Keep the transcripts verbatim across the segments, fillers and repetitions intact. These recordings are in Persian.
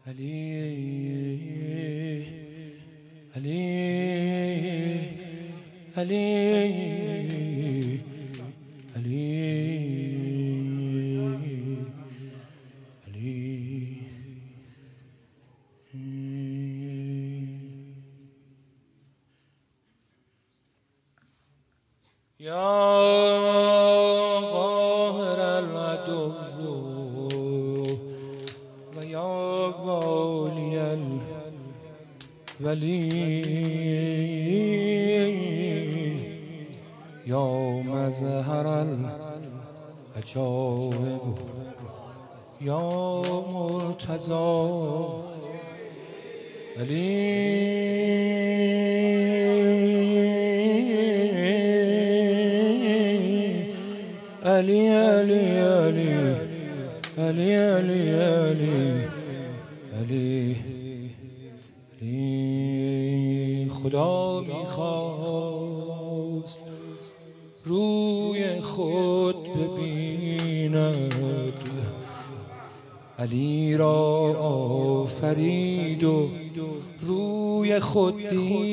علی علی علی علی یا قاهر العدو و یا والی الولی یا مظهر العجائب یا مرتضی علی علی علی علی علی علی علی علی خدا میخواست روی خود ببیند، علی را آفرید و روی خود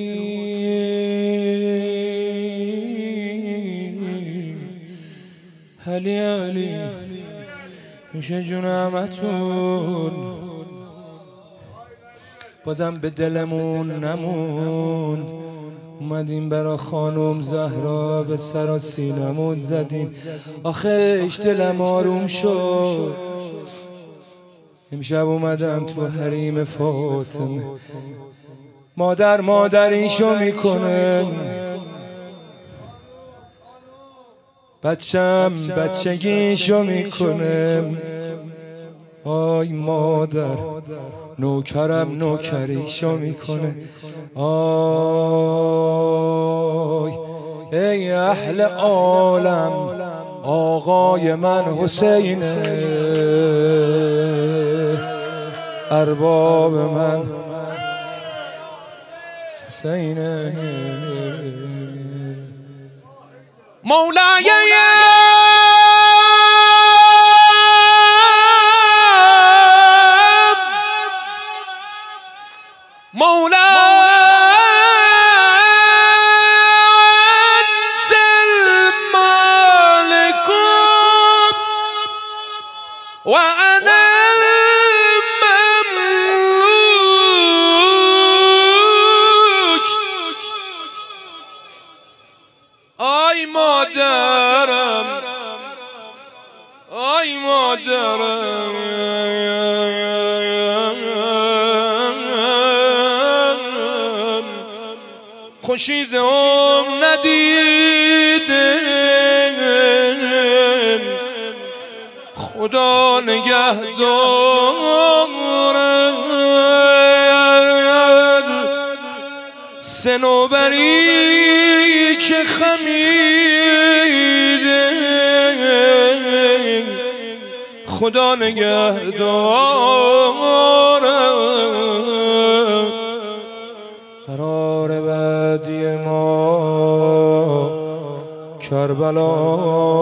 دید. علی علی میشه جون همتون، بازم به دلمون نمون، اومدیم برا خانم زهرا به سر و سینمون زدیم، آخهش دلم آروم شد. امشب اومدم تو حریم فاطمه، مادر مادریشو میکنه، بچم بچگیشو میکنه. آی مادر نوکرم نوکریشو میکنه. آی ای اهل عالم آقای من حسینه، ارباب من حسینه. مولاي مولا أنت المالك وأنا المملوك. آی مادرم آی مادرم خوشیزم ندیدم، خدا نگهدارد. صنوبری که خمیده خدا نگهدارد. قرار بعدی ما کربلا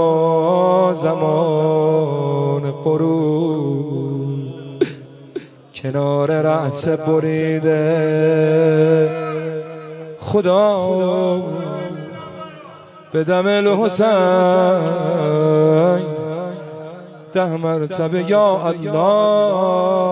زمان غروب، کنار رأس بریده خدا به دم الحسین ده مرتبه یا الله